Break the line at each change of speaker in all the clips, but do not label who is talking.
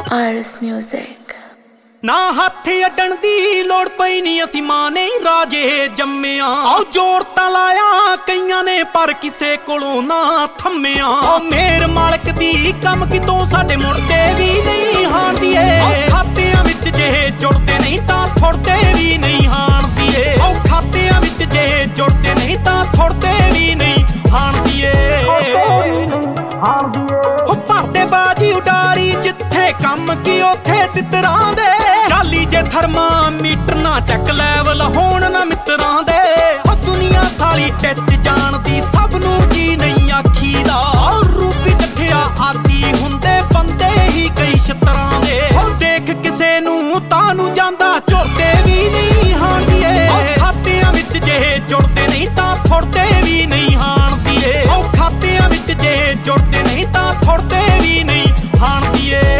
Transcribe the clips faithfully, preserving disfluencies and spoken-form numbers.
Iris Music।
ना हाथ अड्डण दी लोड़ पई नी असी मां ने राजे जम्मिया। आओ जोर तां लाया कईयां ने पर किसे कोलों ना थम्मिया। ओ मेर मालक दी कम कितों साडे मुड़दे भी नहीं हारदी ए। खातियां विच जे जुड़दे नहीं तां थोड़दे भी नहीं हारदी ए। ओ खातियां विच जे जुड़दे नहीं तां थोड़दे भी नहीं हारदी ए। भरदे बाजी उडारी जिथे कम की ओथे तितरां दे। चाली जे थर्मामीटर ना चक लैवल होण ना मित्रां दे। ओ दुनिया साली टिच जानदी सब नूं जी नहीं आखीदा। रूपी कठिया आदी हुंदे बंदे ही कई छतरां दे। ओ देख किसे नूं तानू जांदा झुरदे भी नहीं हारदी ए। खातियां विच जे जुड़दे नहीं तां थोड़दे भी नहीं हारदी ए। ओ खातियां विच जे जुड़दे नहीं तां थोड़दे भी नहीं हारदी ए।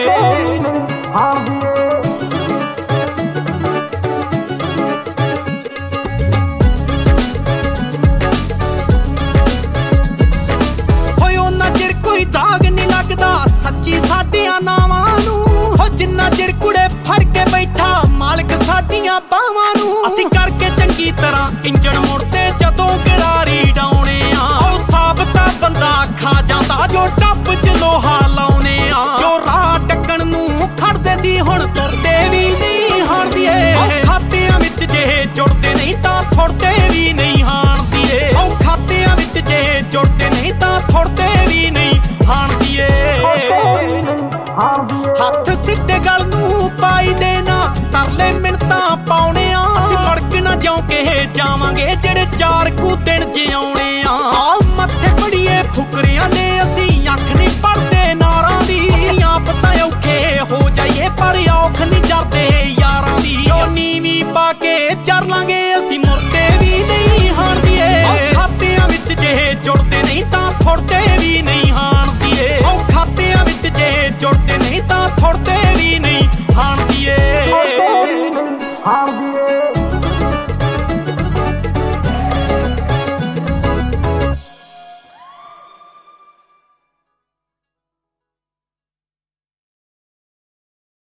दाग नहीं लगदा सच्ची साडियां नावां नूं। हो जिन्ना चिर कुड़े फड़ के बैठा मालक साडियां बावां नूं। असीं करके चंगी तरह इंजन मुड़ते जदों गरारी डाउणे आ। ओ साबता बंदा खा जांदा जो टप च लोहा लाउने आ। जो राह टक्कण नूं खड़दे सी हुण तुरदे भी नहीं हारदी ए। खातियां विच जे जुड़दे नहीं तां थोड़दे भी नहीं हारदी ए। ओ खातियां विच जे जुड़दे नहीं तां थोड़दे भी नहीं हारदी ए। हथ सिद्धे गल नूं पाई देना तरले मिन्नतां पाउने आ। असीं मड़क ना ज्यों के जावांगे जेड़े चार कू दिन जिउणे आ। आ मत्थे पड़ीए फुकरियां दे असीं अख नहीं पढ़दे नारां दी। असीं आप तां औखे हो जाइए पर औख नहीं जरदे यारां दी। जो नीवी पा के जर लांगे असीं मुरदे भी नहीं हारदी ए। खातियां विच जे जुड़दे नहीं तां थोड़दे भी नहीं